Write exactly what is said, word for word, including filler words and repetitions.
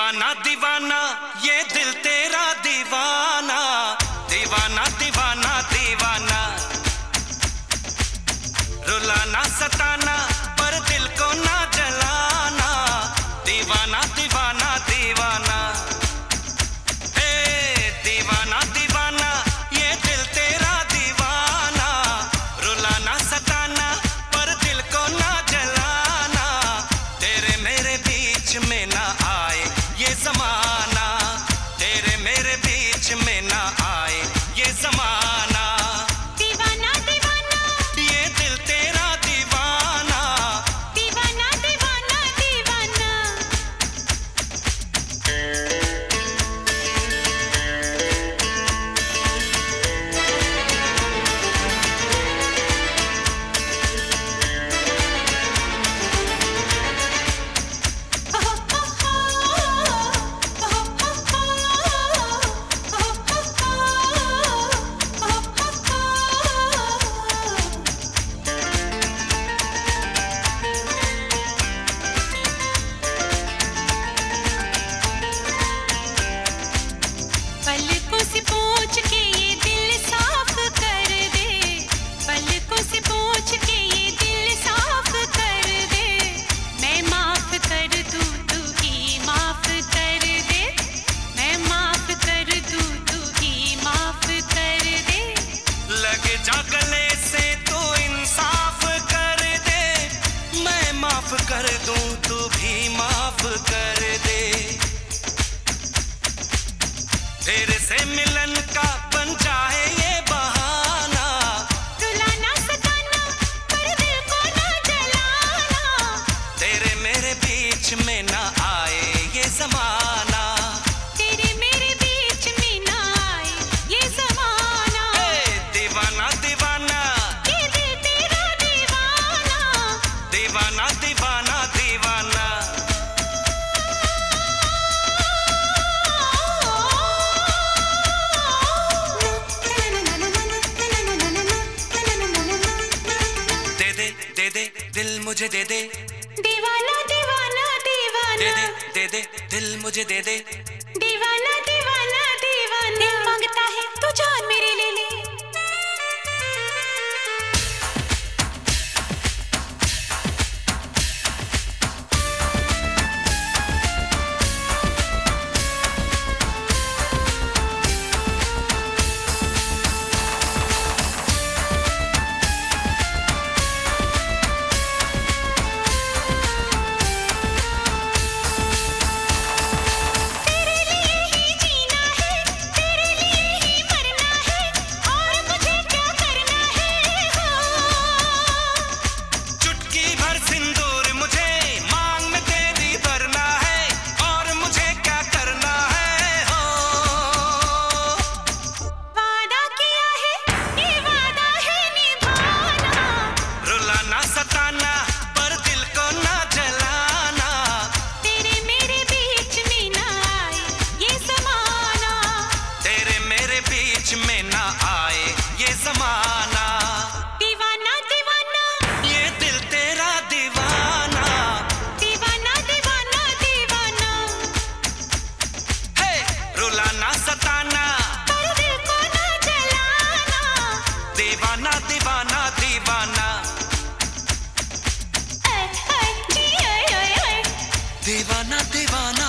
दीवाना दीवाना ये दिल तेरा दीवाना, दीवाना दीवाना दीवाना, रुलाना सताना पर दिल को ना जलाना, दीवाना दीवाना दीवाना, ए दीवाना दीवाना ये दिल तेरा दीवाना, रुलाना सताना पर दिल को ना जलाना, तेरे मेरे बीच में ना आए ये ज़माना, तेरे मेरे बीच में ना आए ये ज़माना, दीवाना दीवाना ये दिल तेरा दीवाना, दीवाना दीवाना दीवाना। पलकों से पूछ के ये दिल साफ कर दे, पलकों से पूछ के ये दिल साफ कर दे, मैं माफ कर दूं तू ही माफ कर दे, मैं माफ कर दूं तू ही माफ कर दे। लग जा गले से तू इंसाफ कर दे, मैं माफ कर दूं तू भी माफ कर दे, फिर से मिलन का बन जाए ये बहाना, रुलाना सताना पर दिल को ना जलाना, तेरे मेरे बीच में ना आए ये ज़माना, तेरे मेरे बीच में ना आए ये ज़माना, ए दीवाना दीवाना ये दिल तेरा दीवाना, दीवाना दीवाना दीवाना, दे दे दे दे दिल मुझे दे दे, दीवाना दीवाना दे दीवाना, दे दे दे दिल मुझे दे दे, दीवाना दीवाना दीवाना। दिल मांगता है तू जान मेरी ले ले, तेरे लिए ही जीना है, तेरे लिए ही मरना है, और मुझे क्या करना है हो। चुटकी भर सिंदूर मुझे मांग में तेरी भरना है, और मुझे क्या करना है हो, वादा किया है ये वादा है निभाना, रुलाना सताना पर दिल को ना जलाना, तेरे मेरे बीच में ना आए ये ज़माना, तेरे मेरे बीच में ना आए ये ज़माना, दीवाना दीवाना ये दिल तेरा दीवाना, दीवाना दीवाना दीवाना, हे रुलाना सताना पर दिल को ना जलाना, दीवाना दीवाना दीवाना, ऐ ऐ जी ऐ ऐ ऐ। दीवाना दीवाना